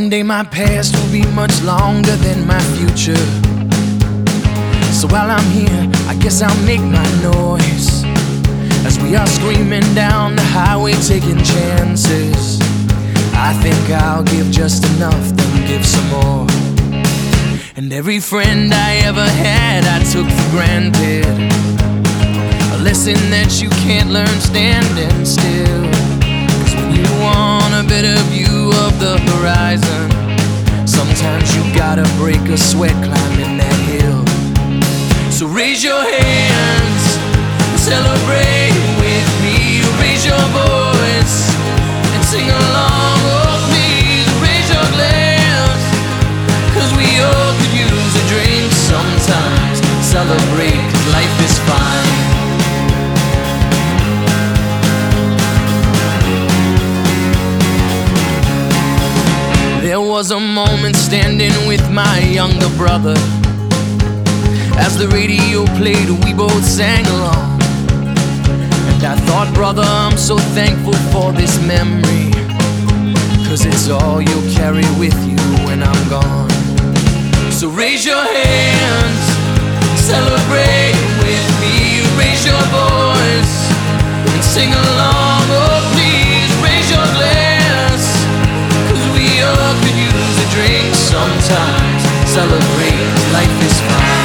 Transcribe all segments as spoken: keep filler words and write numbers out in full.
One day my past will be much longer than my future. So while I'm here, I guess I'll make my noise as we are screaming down the highway, taking chances. I think I'll give just enough, then give some more. And every friend I ever had, I took for granted. A lesson that you can't learn standing still. 'Cause when you want a better view of the horizon, sometimes you gotta break a sweat climbing that hill. So raise your hands, celebrate with me. Raise your voice and sing along. Oh please, raise your glass, 'cause we all could use a drink sometimes. Celebrate, 'cause life is fine. There was a moment standing with my younger brother. As the radio played, we both sang along. And I thought, brother, I'm so thankful for this memory, 'cause it's all you'll carry with you when I'm gone. So raise your hands, celebrate with me. Raise your voice and sing along. Oh please, raise your glass, 'cause we all could use a drink sometimes. Celebrate, life is fine.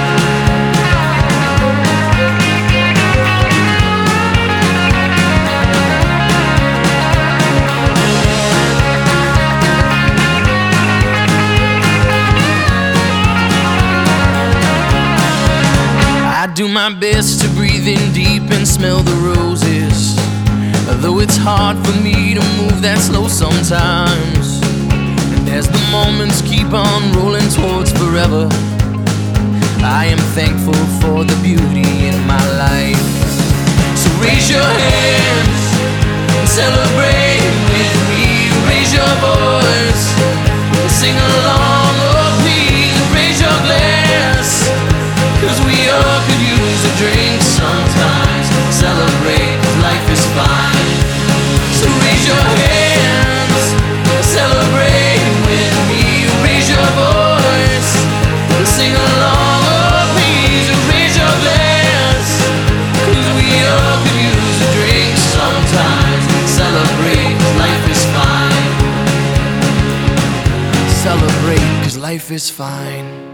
I do my best to breathe in deep and smell the roses, though it's hard for me to move that slow sometimes. And as the moments keep on rolling towards forever, I am thankful for the beauty in my life. So raise your hands and celebrate with me. Raise your voice and sing along. Oh please, raise your glass, 'cause we all could use a drink sometimes. Celebrate, 'cause life is fine. So raise your hands, celebrate with me. Raise your voice and sing along. Oh please, raise your glass, 'cause we all could use a drink sometimes. Celebrate, 'cause life is fine. Celebrate, 'cause life is fine.